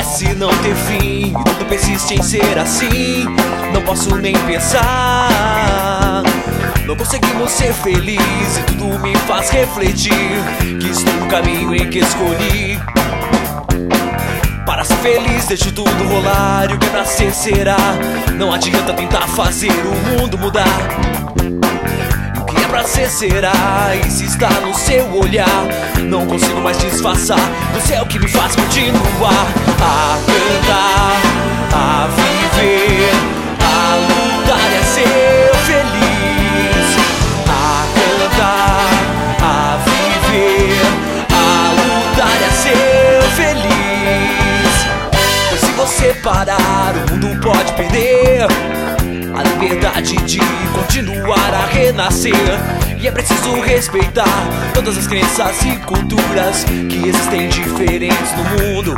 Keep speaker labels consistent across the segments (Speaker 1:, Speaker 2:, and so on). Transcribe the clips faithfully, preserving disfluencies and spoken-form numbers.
Speaker 1: parece não ter fim, e tudo persiste em ser assim. Não posso nem pensar. Não conseguimos ser felizes e tudo me faz refletir que estou no caminho em que escolhi. Para ser feliz deixo tudo rolar, e o que é pra ser será. Não adianta tentar fazer o mundo mudar. E o que é pra ser será, e se está no seu olhar, não consigo mais disfarçar. Você é o que me faz continuar a cantar, a viver, a lutar e a ser feliz. A cantar, a viver, a lutar e a ser feliz. Pois se você parar, o mundo pode perder a liberdade de continuar a renascer. E é preciso respeitar todas as crenças e culturas que existem diferentes no mundo.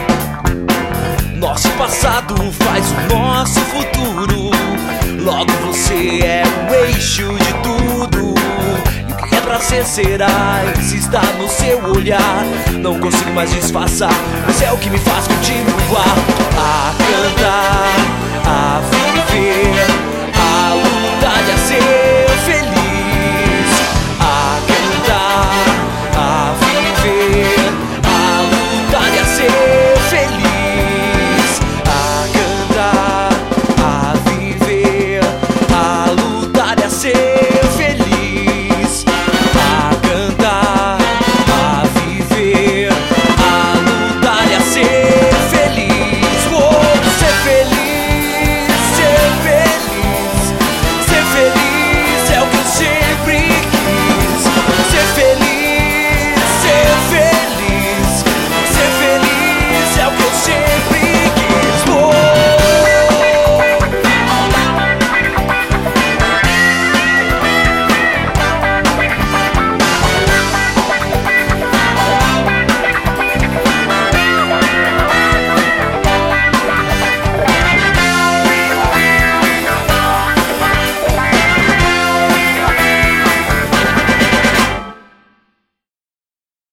Speaker 1: Nosso passado faz o nosso futuro, logo você é o eixo de tudo. E o que é pra ser será, e se está no seu olhar, não consigo mais disfarçar. Mas é o que me faz continuar a cantar, a viver,